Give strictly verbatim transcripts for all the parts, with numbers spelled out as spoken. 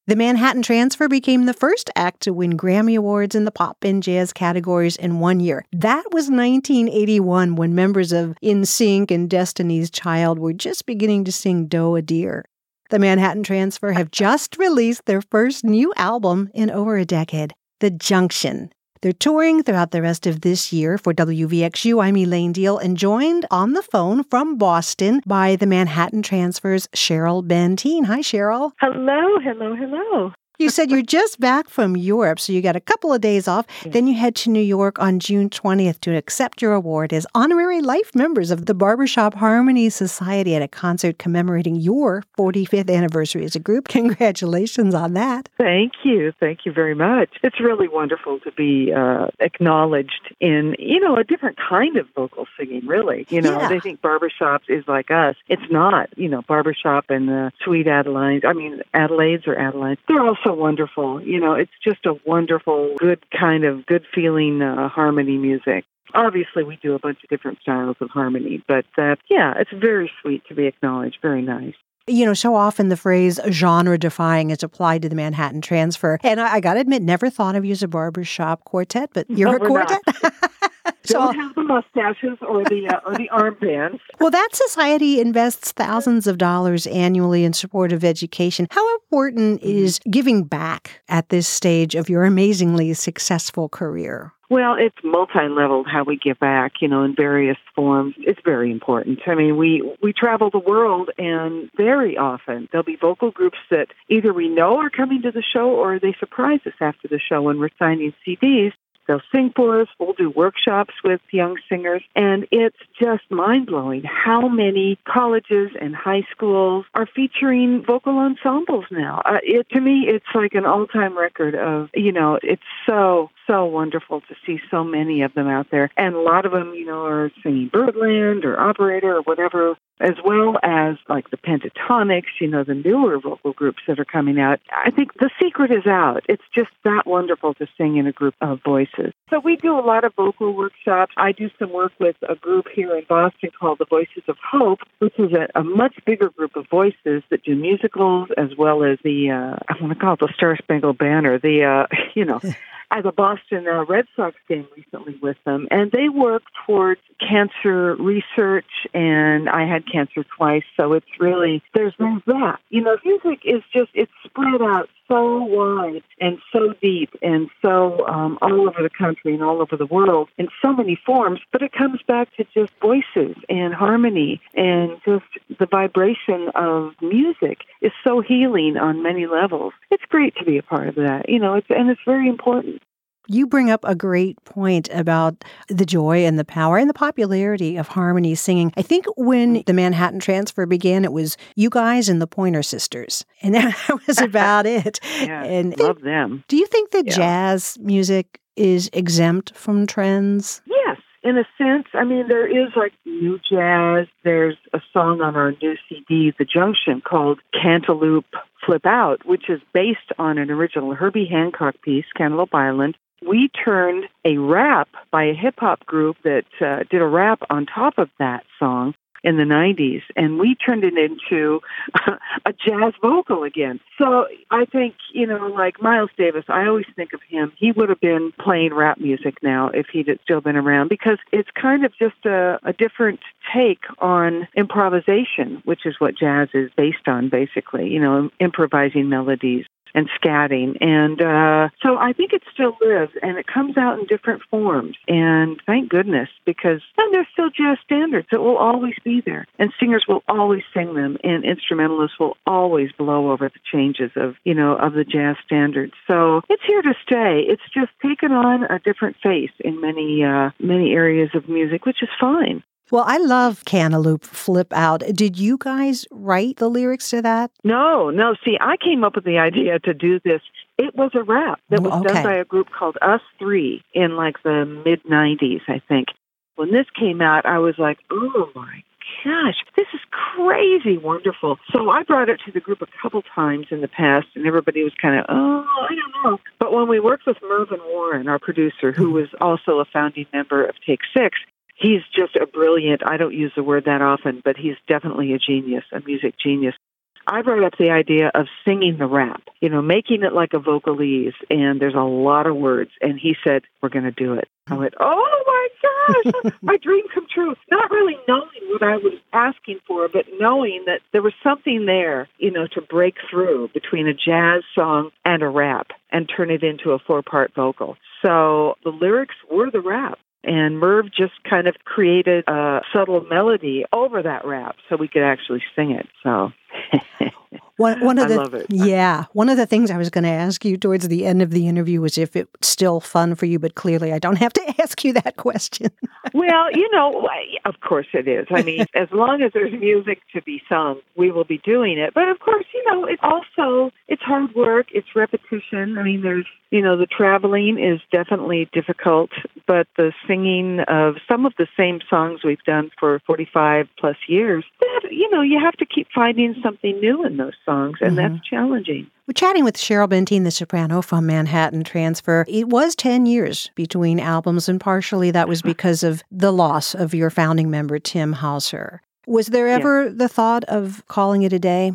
The Manhattan Transfer became the first act to win Grammy Awards in the pop and jazz categories in one year. That was nineteen eighty-one, when members of In Sync and Destiny's Child were just beginning to sing Doe a Deer. The Manhattan Transfer have just released their first new album in over a decade, The Junction. They're touring throughout the rest of this year for W V X U. I'm Elaine Deal, and joined on the phone from Boston by the Manhattan Transfer's Cheryl Bantine. Hi, Cheryl. Hello, hello, hello. You said you're just back from Europe, so you got a couple of days off. Yeah. Then you head to New York on June twentieth to accept your award as honorary life members of the Barbershop Harmony Society at a concert commemorating your forty-fifth anniversary as a group. Congratulations on that. Thank you. Thank you very much. It's really wonderful to be uh, acknowledged in, you know, a different kind of vocal singing, really. You know, Yeah. They think barbershops is like us. It's not. You know, barbershop and the Sweet Adelaides, I mean, Adelaides or Adelaides, they're also so wonderful. You know, it's just a wonderful, good kind of good feeling uh, harmony music. Obviously, we do a bunch of different styles of harmony, but uh, yeah, it's very sweet to be acknowledged. Very nice. You know, so often the phrase genre-defying is applied to the Manhattan Transfer. And I, I got to admit, never thought of you as a barbershop quartet, but you're No, a quartet? So, don't have the mustaches or the uh, or the armbands. Well, that society invests thousands of dollars annually in support of education. How important mm-hmm. is giving back at this stage of your amazingly successful career? Well, it's multi-leveled how we give back, you know, in various forms. It's very important. I mean, we, we travel the world, and very often there'll be vocal groups that either we know are coming to the show or they surprise us after the show when we're signing C Ds. They'll sing for us. We'll do workshops with young singers. And it's just mind-blowing how many colleges and high schools are featuring vocal ensembles now. Uh, it, to me, it's like an all-time record of, you know, it's so, so wonderful to see so many of them out there. And a lot of them, you know, are singing Birdland or Operator or whatever, as well as like the Pentatonics, you know, the newer vocal groups that are coming out. I think the secret is out. It's just that wonderful to sing in a group of voices. So we do a lot of vocal workshops. I do some work with a group here in Boston called the Voices of Hope, which is a, a much bigger group of voices that do musicals as well as the, uh, I want to call it the Star Spangled Banner, the, uh, you know, I had a Boston uh, Red Sox game recently with them, and they work towards cancer research, and I had cancer twice, so it's really, there's, there's that. You know, music is just, it's spread out so wide and so deep and so um, all over the country and all over the world in so many forms, but it comes back to just voices and harmony, and just the vibration of music is so healing on many levels. It's great to be a part of that, you know, it's, and it's very important. You bring up a great point about the joy and the power and the popularity of harmony singing. I think when the Manhattan Transfer began, it was you guys and the Pointer Sisters, and that was about it. Yeah, and love them. Do you think that yeah. jazz music is exempt from trends? Yes, in a sense. I mean, there is like new jazz. There's a song on our new C D, The Junction, called Cantaloupe Flip Out, which is based on an original Herbie Hancock piece, Cantaloupe Island. We turned a rap by a hip-hop group that uh, did a rap on top of that song in the nineties, and we turned it into a jazz vocal again. So I think, you know, like Miles Davis, I always think of him. He would have been playing rap music now if he'd still been around, because it's kind of just a, a different take on improvisation, which is what jazz is based on, basically, you know, improvising melodies and scatting. And uh, so I think it still lives, and it comes out in different forms. And thank goodness, because and there's still jazz standards that will always be there. And singers will always sing them, and instrumentalists will always blow over the changes of, you know, of the jazz standards. So it's here to stay. It's just taken on a different face in many, uh, many areas of music, which is fine. Well, I love Cantaloupe Flip Out. Did you guys write the lyrics to that? No, no. See, I came up with the idea to do this. It was a rap that was okay. done by a group called Us Three in like the mid nineties, I think. When this came out, I was like, oh my gosh, this is crazy wonderful. So I brought it to the group a couple times in the past, and everybody was kind of, oh, I don't know. But when we worked with Mervyn Warren, our producer, who was also a founding member of Take Six, he's just a brilliant, I don't use the word that often, but he's definitely a genius, a music genius. I brought up the idea of singing the rap, you know, making it like a vocalese, and there's a lot of words. And he said, we're going to do it. I went, oh my gosh, my dream come true. Not really knowing what I was asking for, but knowing that there was something there, you know, to break through between a jazz song and a rap and turn it into a four-part vocal. So the lyrics were the rap. And Merv just kind of created a subtle melody over that rap so we could actually sing it. So one, one of I the, love it. Yeah. One of the things I was going to ask you towards the end of the interview was if it's still fun for you, but clearly I don't have to ask you that question. Well, you know, of course it is. I mean, as long as there's music to be sung, we will be doing it. But of course, you know, it's also, it's hard work. It's repetition. I mean, there's, you know, the traveling is definitely difficult, but the singing of some of the same songs we've done for forty-five plus years, that, you know, you have to keep finding something new in those songs, and mm-hmm. that's challenging. We're chatting with Cheryl Benteen, the soprano from Manhattan Transfer. It was ten years between albums, and partially that was because of the loss of your founding member, Tim Hauser. Was there ever yeah. the thought of calling it a day?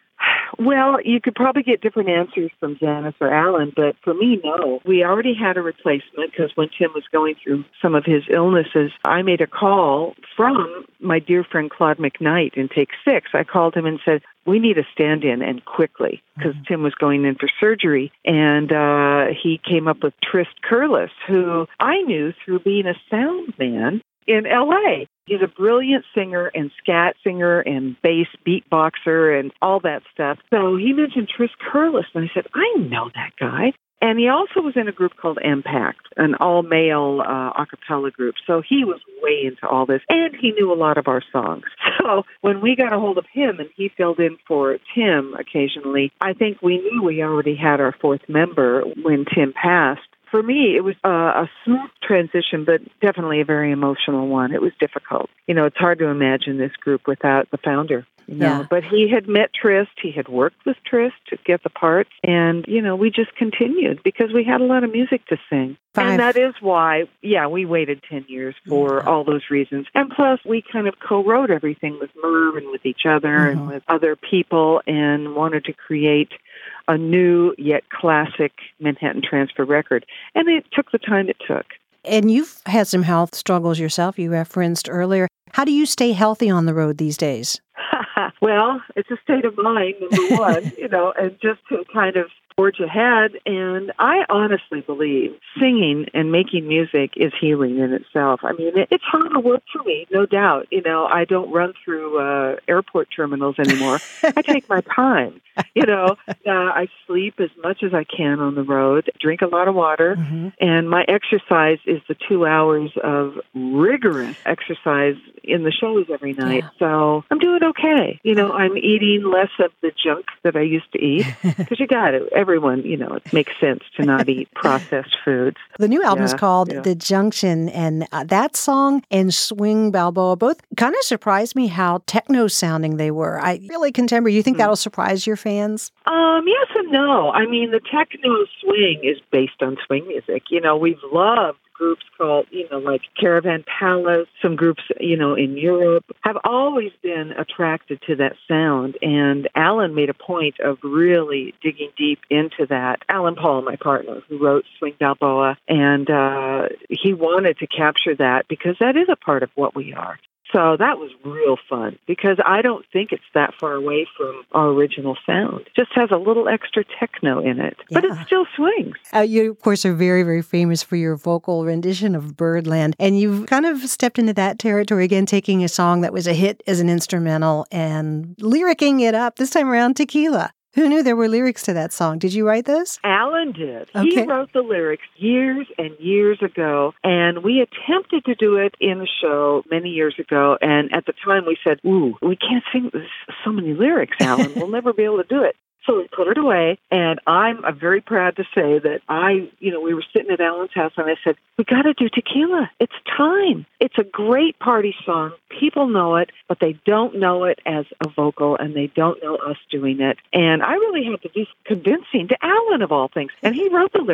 Well, you could probably get different answers from Janice or Alan, but for me, no. We already had a replacement because when Tim was going through some of his illnesses, I made a call from my dear friend Claude McKnight in Take Six. I called him and said, we need a stand-in, and quickly, because mm-hmm. Tim was going in for surgery. And uh, he came up with Trist Curlis, who I knew through being a sound man in L A. He's a brilliant singer and scat singer and bass beatboxer and all that stuff. So he mentioned Trist Curlis, and I said, I know that guy. And he also was in a group called Impact, an all-male uh, a cappella group. So he was way into all this, and he knew a lot of our songs. So when we got a hold of him and he filled in for Tim occasionally, I think we knew we already had our fourth member when Tim passed. For me, it was uh, a smooth transition, but definitely a very emotional one. It was difficult. You know, it's hard to imagine this group without the founder. You know? Yeah. But he had met Trist. He had worked with Trist to get the parts. And, you know, we just continued because we had a lot of music to sing. Five. And that is why, yeah, we waited ten years for yeah. all those reasons. And plus, we kind of co-wrote everything with Merv and with each other mm-hmm. and with other people and wanted to create a new yet classic Manhattan Transfer record. And it took the time it took. And you've had some health struggles yourself, you referenced earlier. How do you stay healthy on the road these days? Well, it's a state of mind, number one, you know, and just to kind of forge ahead. And I honestly believe singing and making music is healing in itself. I mean, it, it's harder work for me, no doubt. You know, I don't run through uh, airport terminals anymore. I take my time. You know, uh, I sleep as much as I can on the road, drink a lot of water, mm-hmm. and my exercise is the two hours of rigorous exercise in the shows every night. Yeah. So I'm doing okay. You know, I'm eating less of the junk that I used to eat because you got to. Everyone, you know, it makes sense to not eat processed foods. The new album is yeah, called yeah. The Junction, and uh, that song and Swing Balboa both kind of surprised me how techno-sounding they were. I really contemporary. You think mm-hmm. that'll surprise your fans? Um, yes and no. I mean, the techno swing is based on swing music. You know, we've loved groups called, you know, like Caravan Palace, some groups, you know, in Europe, have always been attracted to that sound. And Alan made a point of really digging deep into that. Alan Paul, my partner, who wrote Swing Balboa, and uh, he wanted to capture that because that is a part of what we are. So that was real fun because I don't think it's that far away from our original sound. It just has a little extra techno in it, yeah. but it still swings. Uh, you, of course, are very, very famous for your vocal rendition of Birdland, and you've kind of stepped into that territory again, taking a song that was a hit as an instrumental and lyricking it up, this time around Tequila. Who knew there were lyrics to that song? Did you write those? Alan did. Okay. He wrote the lyrics years and years ago, and we attempted to do it in the show many years ago, and at the time we said, ooh, we can't sing so many lyrics, Alan. We'll never be able to do it. So we put it away, and I'm, I'm very proud to say that I, you know, we were sitting at Alan's house, and I said, we got to do Tequila. It's time. It's a great party song. People know it, but they don't know it as a vocal, and they don't know us doing it. And I really had to do convincing to Alan, of all things, and he wrote the lyrics.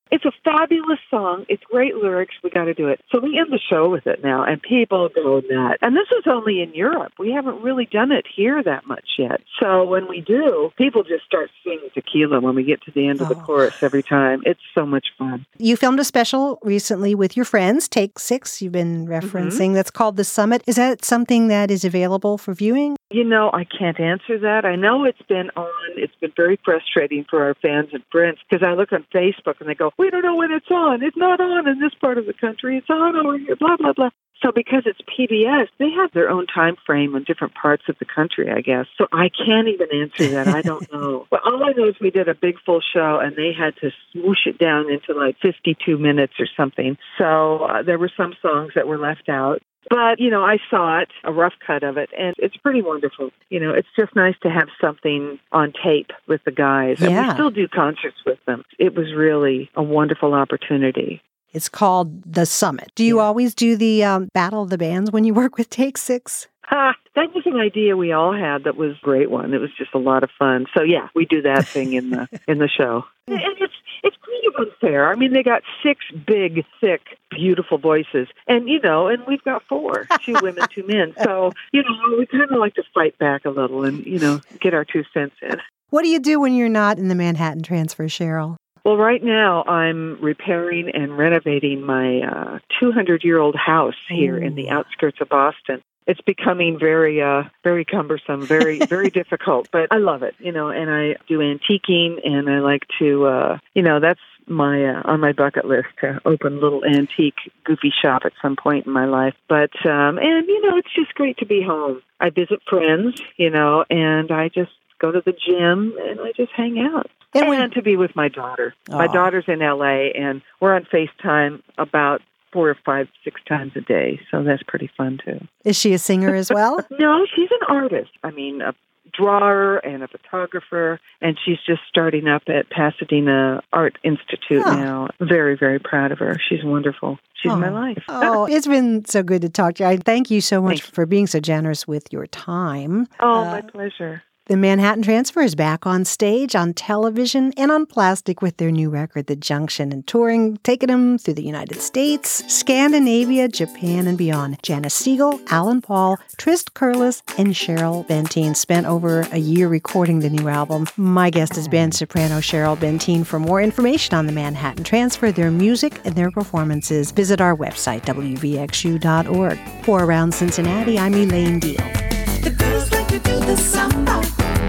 It's a fabulous song. It's great lyrics. We got to do it. So we end the show with it now, and people go nuts. And this is only in Europe. We haven't really done it here that much yet. So when we do, people just start singing Tequila when we get to the end of the Oh. chorus every time. It's so much fun. You filmed a special recently with your friends, Take Six, you've been referencing, that's called The Summit. Is that something that is available for viewing? You know, I can't answer that. I know it's been on. It's been very frustrating for our fans and friends because I look on Facebook and they go, we don't know when it's on. It's not on in this part of the country. It's on over here, blah, blah, blah. So because it's P B S, they have their own time frame in different parts of the country, I guess. So I can't even answer that. I don't know. But all I know is we did a big full show, and they had to swoosh it down into like fifty-two minutes or something. So uh, there were some songs that were left out. But, you know, I saw it, a rough cut of it, and it's pretty wonderful. You know, it's just nice to have something on tape with the guys. And Yeah. we still do concerts with them. It was really a wonderful opportunity. It's called The Summit. Do you Yeah. always do the um, Battle of the Bands when you work with Take Six? Ah, that was an idea we all had that was a great one. It was just a lot of fun. So, yeah, we do that thing in the in the show. And it's it's kind of unfair. I mean, they got six big, thick, beautiful voices. And, you know, and we've got four, two women, two men. So, you know, we kind of like to fight back a little and, you know, get our two cents in. What do you do when you're not in the Manhattan Transfer, Cheryl? Well, right now I'm repairing and renovating my uh, two hundred year old house here in the outskirts of Boston. It's becoming very, uh, very cumbersome, very, very difficult, but I love it, you know, and I do antiquing and I like to, uh, you know, that's my, uh, on my bucket list to open a little antique goofy shop at some point in my life. But, um, and, you know, it's just great to be home. I visit friends, you know, and I just go to the gym and I just hang out. And And, when- to be with my daughter. My Aw. daughter's in L A and we're on FaceTime about four or five, six times a day. So that's pretty fun too. Is she a singer as well? No, she's an artist. I mean, a drawer and a photographer, and she's just starting up at Pasadena Art Institute Oh. now. Very, very proud of her. She's wonderful. She's my Oh. life. Oh, it's been so good to talk to you. I thank you so much Thank you. for being so generous with your time. Oh, Uh, my pleasure. The Manhattan Transfer is back on stage, on television, and on plastic with their new record, The Junction, and touring, taking them through the United States, Scandinavia, Japan, and beyond. Janice Siegel, Alan Paul, Trist Curlis, and Cheryl Bentine spent over a year recording the new album. My guest is band soprano Cheryl Bentine. For more information on the Manhattan Transfer, their music, and their performances, visit our website, w v x u dot org. For Around Cincinnati, I'm Elaine Deal. The girls like to do the samba,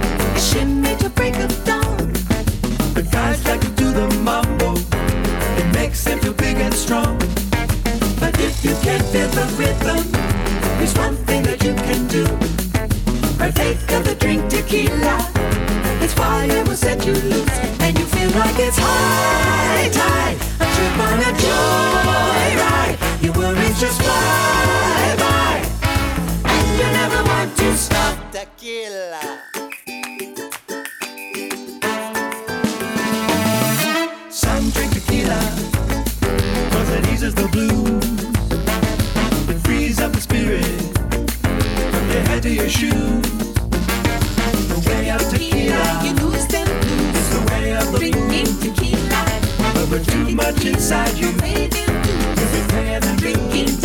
shimmy to break of dawn. The guys like to do the mambo. It makes them feel big and strong. But if you can't feel the rhythm, there's one thing that you can do. Partake of the drink tequila. Its fire will set you loose, and you feel like it's high tide. A trip on a joyride. Your worries just fly by, and you never want to stop. Tequila. Some drink tequila, cause it eases the blues. It frees up the spirit, from your head to your shoes. The way of tequila, You lose them blues, it's the way of the drinking blues. tequila. But with too much inside you, Craving blues, you'll be paying the drinking dues.